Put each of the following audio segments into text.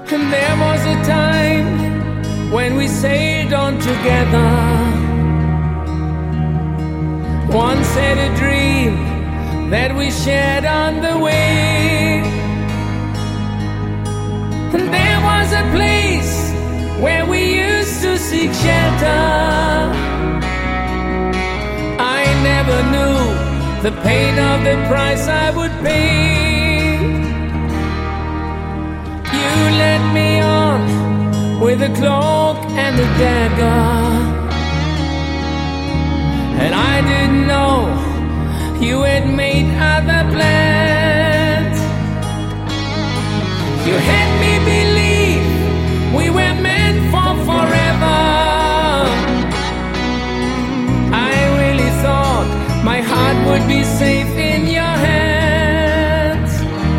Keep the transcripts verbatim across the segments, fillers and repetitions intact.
And there was a time when we sailed on together. Once had a dream that we shared on the way. And there was a place where we used to seek shelter. I never knew the pain of the price I would pay. You led me on with a cloak and a dagger, and I didn't know you had made other plans. You had me believe we were meant for forever. I really thought my heart would be safe in your hands.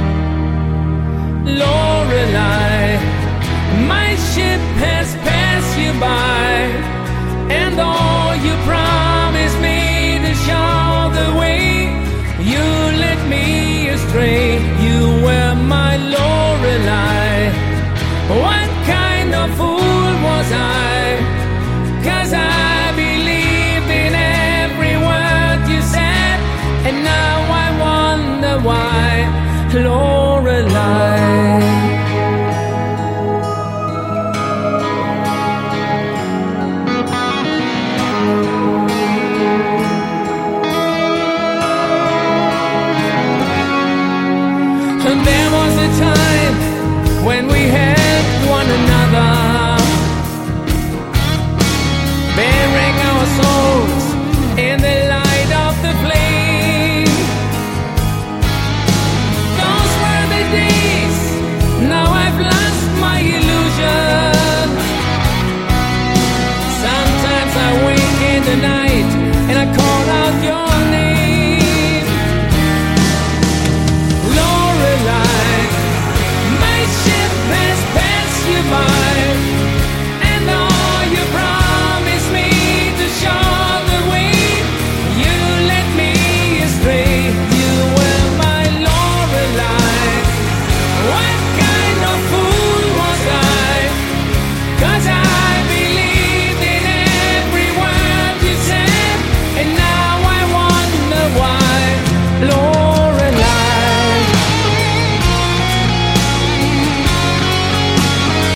Lorelei, my ship has passed you by, and all you promised me to show the way, you led me astray.